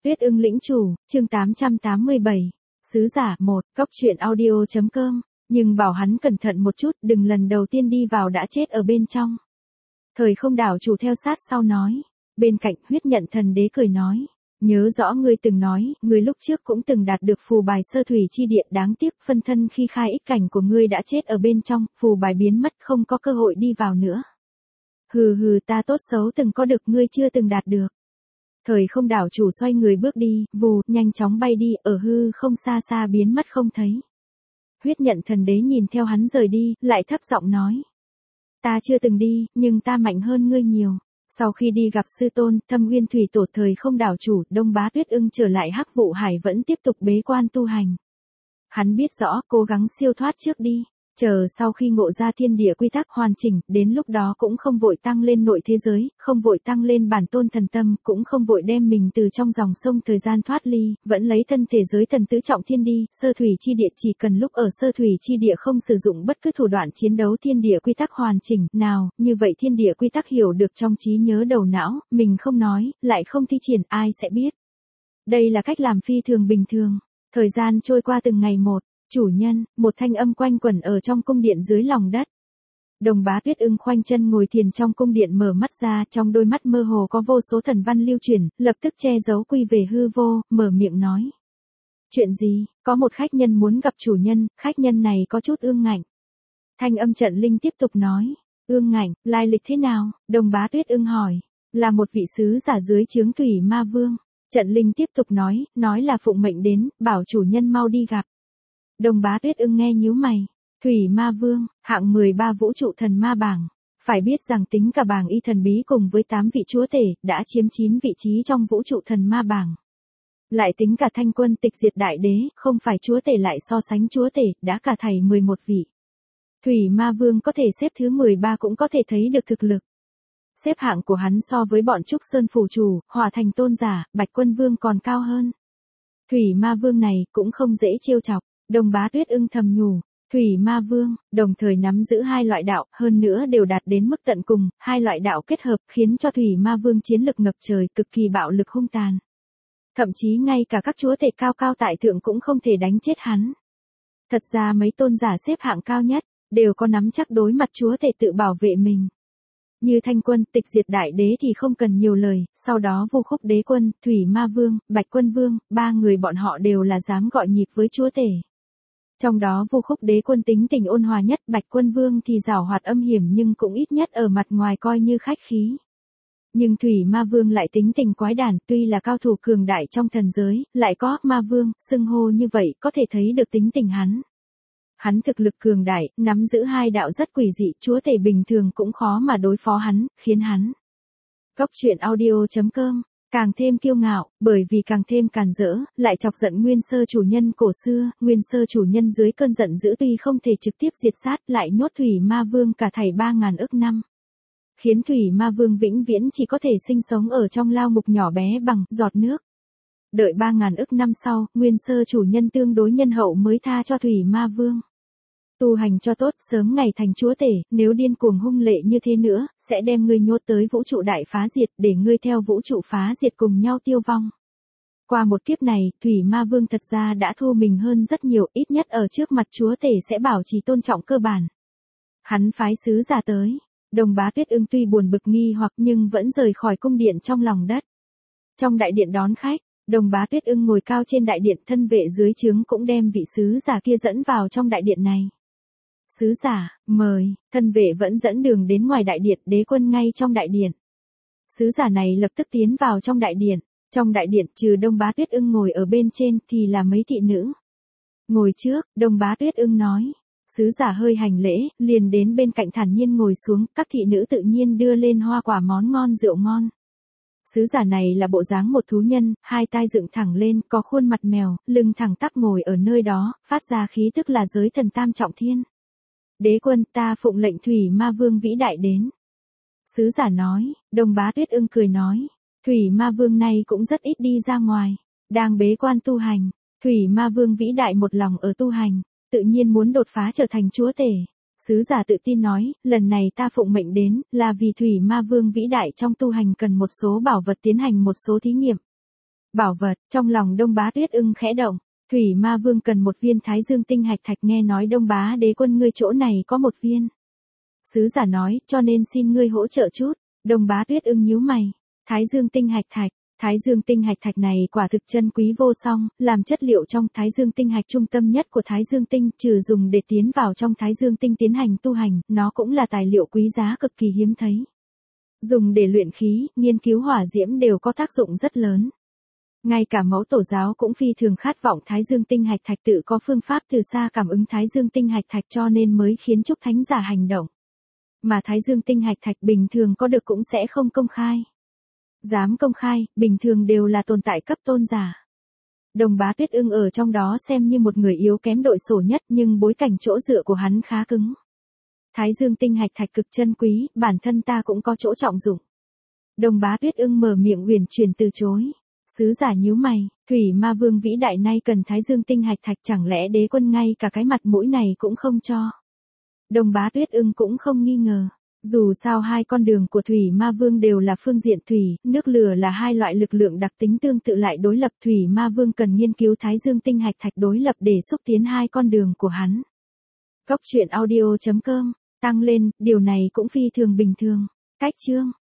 Tuyết ưng lĩnh chủ, chương 887. Sứ giả 1, cóc truyện audio.com, nhưng bảo hắn cẩn thận một chút, đừng lần đầu tiên đi vào đã chết ở bên trong. Thời không đảo chủ theo sát sau nói. Bên cạnh huyết nhận thần đế cười nói. Nhớ rõ ngươi từng nói, ngươi lúc trước cũng từng đạt được phù bài sơ thủy chi địa, đáng tiếc phân thân khi khai ích cảnh của ngươi đã chết ở bên trong, phù bài biến mất không có cơ hội đi vào nữa. Hừ, ta tốt xấu từng có được ngươi chưa từng đạt được. Thời không đảo chủ xoay người bước đi, vù, nhanh chóng bay đi, ở hư không xa xa biến mất không thấy. Huyết nhận thần đế nhìn theo hắn rời đi, lại thấp giọng nói. Ta chưa từng đi, nhưng ta mạnh hơn ngươi nhiều. Sau khi đi gặp sư tôn, Thâm Uyên thủy tổ thời không đảo chủ, Đông Bá Tuyết ưng trở lại Hắc Vụ Hải vẫn tiếp tục bế quan tu hành. Hắn biết rõ, cố gắng siêu thoát trước đi. Chờ sau khi ngộ ra thiên địa quy tắc hoàn chỉnh, đến lúc đó cũng không vội tăng lên nội thế giới, không vội tăng lên bản tôn thần tâm, cũng không vội đem mình từ trong dòng sông thời gian thoát ly, vẫn lấy thân thể giới thần tứ trọng thiên đi, sơ thủy chi địa chỉ cần lúc ở sơ thủy chi địa không sử dụng bất cứ thủ đoạn chiến đấu thiên địa quy tắc hoàn chỉnh, nào, như vậy thiên địa quy tắc hiểu được trong trí nhớ đầu não, mình không nói, lại không thi triển ai sẽ biết. Đây là cách làm phi thường bình thường. Thời gian trôi qua từng ngày một. Chủ nhân, một thanh âm quanh quẩn ở trong cung điện dưới lòng đất. Đồng Bá Tuyết ưng khoanh chân ngồi thiền trong cung điện, mở mắt ra, trong đôi mắt mơ hồ có vô số thần văn lưu chuyển, lập tức che giấu quy về hư vô, mở miệng nói. Chuyện gì, có một khách nhân muốn gặp chủ nhân, khách nhân này có chút ương ngạnh. Thanh âm trận linh tiếp tục nói, ương ngạnh, lai lịch thế nào, Đồng Bá Tuyết ưng hỏi, là một vị sứ giả dưới trướng Thủy Ma Vương. Trận linh tiếp tục nói là phụng mệnh đến, bảo chủ nhân mau đi gặp. Đồng Bá Tuyết ưng nghe nhíu mày. Thủy Ma Vương, hạng 13 vũ trụ thần ma bảng. Phải biết rằng tính cả bảng y thần bí cùng với 8 vị chúa tể, đã chiếm 9 vị trí trong vũ trụ thần ma bảng. Lại tính cả Thanh Quân tịch diệt đại đế, không phải chúa tể lại so sánh chúa tể, đã cả thảy 11 vị. Thủy Ma Vương có thể xếp thứ 13 cũng có thể thấy được thực lực. Xếp hạng của hắn so với bọn Trúc Sơn Phủ Chủ, Hỏa Thành Tôn Giả, Bạch Quân Vương còn cao hơn. Thủy Ma Vương này cũng không dễ trêu chọc. Đồng Bá Tuyết ưng thầm nhủ, Thủy Ma Vương, đồng thời nắm giữ hai loại đạo, hơn nữa đều đạt đến mức tận cùng, hai loại đạo kết hợp khiến cho Thủy Ma Vương chiến lực ngập trời, cực kỳ bạo lực hung tàn. Thậm chí ngay cả các chúa tể cao cao tại thượng cũng không thể đánh chết hắn. Thật ra mấy tôn giả xếp hạng cao nhất, đều có nắm chắc đối mặt chúa tể tự bảo vệ mình. Như Thanh Quân, tịch diệt đại đế thì không cần nhiều lời, sau đó Vu Khúc Đế Quân, Thủy Ma Vương, Bạch Quân Vương, ba người bọn họ đều là dám gọi nhịp với chúa tể. Trong đó Vu Khúc Đế Quân tính tình ôn hòa nhất, Bạch Quân Vương thì giảo hoạt âm hiểm nhưng cũng ít nhất ở mặt ngoài coi như khách khí. Nhưng Thủy Ma Vương lại tính tình quái đản, tuy là cao thủ cường đại trong thần giới, lại có Ma Vương, xưng hô như vậy, có thể thấy được tính tình hắn. Hắn thực lực cường đại, nắm giữ hai đạo rất quỷ dị, chúa tể bình thường cũng khó mà đối phó hắn, khiến hắn. Cóc truyện audio.com càng thêm kiêu ngạo, bởi vì càng thêm càn rỡ, lại chọc giận nguyên sơ chủ nhân cổ xưa, nguyên sơ chủ nhân dưới cơn giận dữ tuy không thể trực tiếp diệt sát, lại nhốt Thủy Ma Vương cả thảy 3.000 ức năm. Khiến Thủy Ma Vương vĩnh viễn chỉ có thể sinh sống ở trong lao ngục nhỏ bé bằng giọt nước. Đợi 3.000 ức năm sau, nguyên sơ chủ nhân tương đối nhân hậu mới tha cho Thủy Ma Vương. Tu hành cho tốt, sớm ngày thành chúa tể, nếu điên cuồng hung lệ như thế nữa, sẽ đem ngươi nhốt tới vũ trụ đại phá diệt, để ngươi theo vũ trụ phá diệt cùng nhau tiêu vong. Qua một kiếp này, Thủy Ma Vương thật ra đã thua mình hơn rất nhiều, ít nhất ở trước mặt chúa tể sẽ bảo trì tôn trọng cơ bản. Hắn phái sứ giả tới. Đồng Bá Tuyết ưng tuy buồn bực nghi hoặc nhưng vẫn rời khỏi cung điện trong lòng đất. Trong đại điện đón khách, Đồng Bá Tuyết ưng ngồi cao trên đại điện, thân vệ dưới trướng cũng đem vị sứ giả kia dẫn vào trong đại điện này. Sứ giả, mời, thân vệ vẫn dẫn đường đến ngoài đại điện, đế quân ngay trong đại điện. Sứ giả này lập tức tiến vào trong đại điện. Trong đại điện trừ Đông Bá Tuyết ưng ngồi ở bên trên thì là mấy thị nữ. Ngồi trước, Đông Bá Tuyết ưng nói. Sứ giả hơi hành lễ, liền đến bên cạnh thản nhiên ngồi xuống, các thị nữ tự nhiên đưa lên hoa quả món ngon rượu ngon. Sứ giả này là bộ dáng một thú nhân, hai tai dựng thẳng lên, có khuôn mặt mèo, lưng thẳng tắp ngồi ở nơi đó, phát ra khí tức là giới thần tam trọng thiên. Đế quân, ta phụng lệnh Thủy Ma Vương vĩ đại đến. Sứ giả nói. Đồng Bá Tuyết ưng cười nói. Thủy Ma Vương này cũng rất ít đi ra ngoài, đang bế quan tu hành. Thủy Ma Vương vĩ đại một lòng ở tu hành, tự nhiên muốn đột phá trở thành chúa tể. Sứ giả tự tin nói, lần này ta phụng mệnh đến, là vì Thủy Ma Vương vĩ đại trong tu hành cần một số bảo vật tiến hành một số thí nghiệm. Bảo vật, trong lòng Đông Bá Tuyết Ưng khẽ động. Thủy Ma Vương cần một viên Thái Dương tinh hạch thạch, nghe nói Đông Bá Đế quân ngươi chỗ này có một viên. Sứ giả nói, cho nên xin ngươi hỗ trợ chút. Đông Bá Tuyết Ưng nhíu mày. Thái Dương tinh hạch thạch. Thái Dương tinh hạch thạch này quả thực chân quý vô song, làm chất liệu trong Thái Dương tinh hạch trung tâm nhất của Thái Dương tinh, trừ dùng để tiến vào trong Thái Dương tinh tiến hành tu hành, nó cũng là tài liệu quý giá cực kỳ hiếm thấy. Dùng để luyện khí, nghiên cứu hỏa diễm đều có tác dụng rất lớn. Ngay cả mẫu tổ giáo cũng phi thường khát vọng Thái Dương tinh hạch thạch, tự có phương pháp từ xa cảm ứng Thái Dương tinh hạch thạch, cho nên mới khiến Trúc Thánh giả hành động. Mà Thái Dương tinh hạch thạch bình thường có được cũng sẽ không công khai. Dám công khai, bình thường đều là tồn tại cấp tôn giả. Đông Bá Tuyết Ưng ở trong đó xem như một người yếu kém đội sổ nhất, nhưng bối cảnh chỗ dựa của hắn khá cứng. Thái Dương tinh hạch thạch cực chân quý, bản thân ta cũng có chỗ trọng dụng. Đông Bá Tuyết Ưng mở miệng uyển chuyển từ chối. Sứ giả nhíu mày, Thủy Ma Vương vĩ đại nay cần Thái Dương tinh hạch thạch, chẳng lẽ đế quân ngay cả cái mặt mũi này cũng không cho. Đông Bá Tuyết Ưng cũng không nghi ngờ. Dù sao hai con đường của Thủy Ma Vương đều là phương diện thủy, nước lửa là hai loại lực lượng đặc tính tương tự lại đối lập. Thủy Ma Vương cần nghiên cứu Thái Dương tinh hạch thạch đối lập để xúc tiến hai con đường của hắn. Góc truyện audio.com, tăng lên, điều này cũng phi thường bình thường. Cách chương